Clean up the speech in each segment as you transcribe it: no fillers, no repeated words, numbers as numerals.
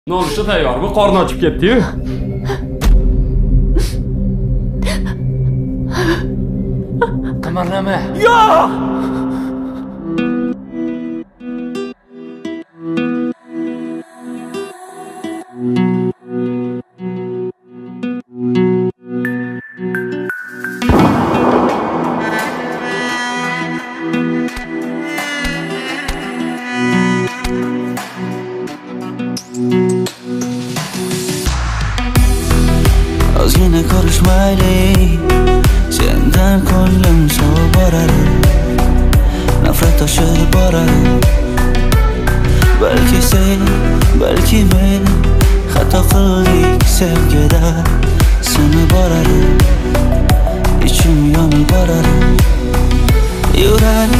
Nonushta tayyormi? Qorni ochib ketdi-yu. Qimirlama. Yo'q! Ozgina ko'rishmaylik, sendan ko'nglim sovib boradi, nafrat toshib boradi. Balki sen, balki men xato qildik sevgida, sinib boradi, ichim yonib boradi. Yurak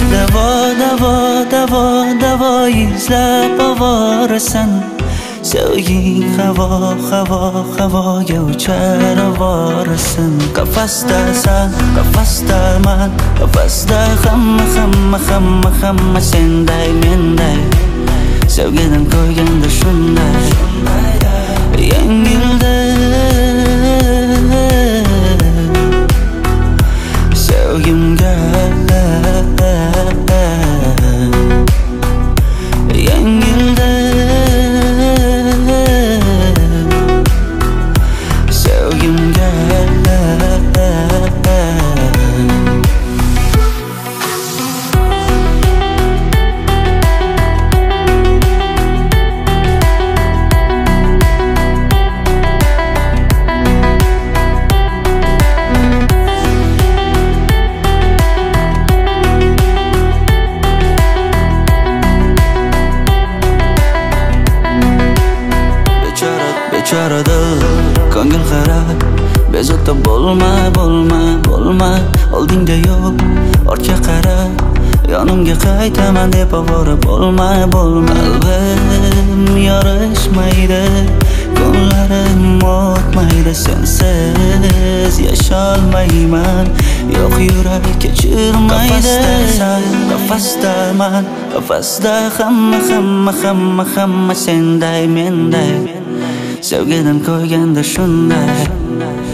davo izlab ovorasan. Sevging havoga uchar ovorasan. Qafasdasan, qafasdaman, qafasda hamma senday menday. Sevgidan ko'yganda shunday yengilda. Sevgimga yengilda. Bechora dil, ko'ngil xarab, bezovta bo'lma. Oldingda yo'q, ortga qara, yonimga qaytaman deb ovora bo'lma. Qalbim yorishmaydi, kunlarim o'tmaydi, sensiz yasholmayman. Yo'q, yurak kechirmaydi. Qafasdaman, qafasda hamma senday menday. Sevgidan ko'yganda shunday